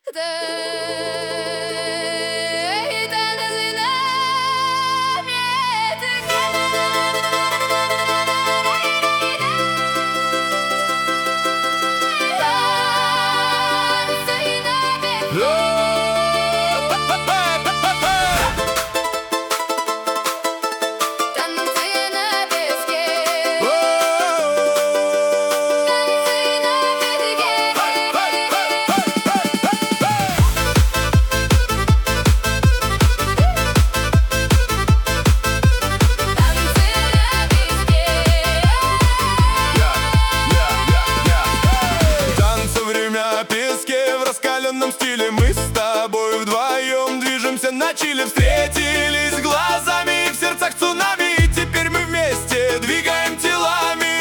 В раскаленном стиле мы с тобой вдвоем движемся на чиле. Встретились глазами и в сердцах цунами, и теперь мы вместе двигаем телами.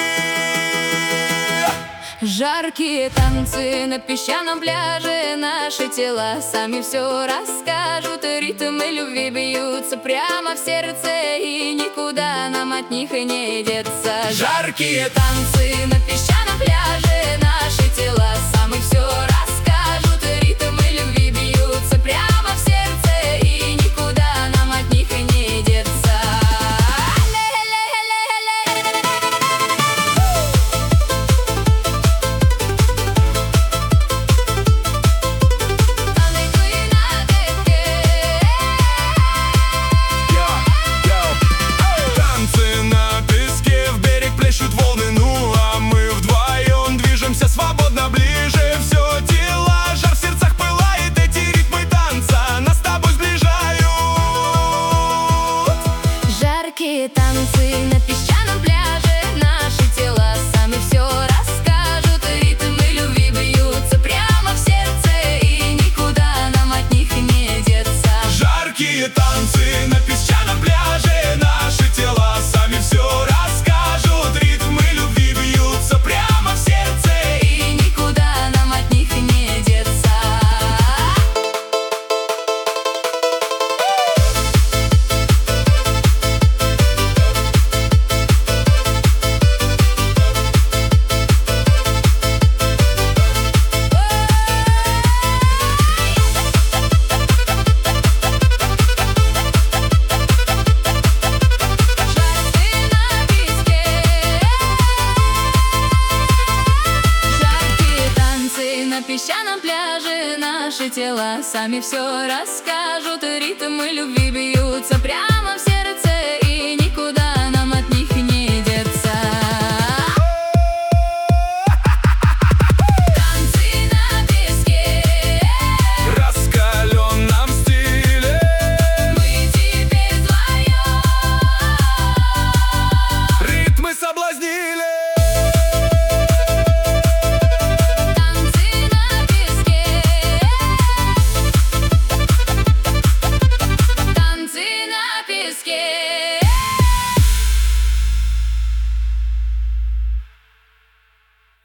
Жаркие танцы на песчаном пляже, наши тела сами все расскажут. Ритмы любви бьются прямо в сердце, и никуда нам от них и не деться. Жаркие танцы на песчаном пляже, наши тела сами все расскажут. Танцы на песчаном пляже, наши тела сами все расскажут. Ритмы любви бьются прямо в сердце, и никуда нам от них не деться. Жаркие танцы на песчаном пляже, наши тела сами все расскажут. Ритмы любви бьются прямо в сердце, и никуда нам от них не деться. На песчаном пляже наши тела сами все расскажут. Ритмы любви бьются прямо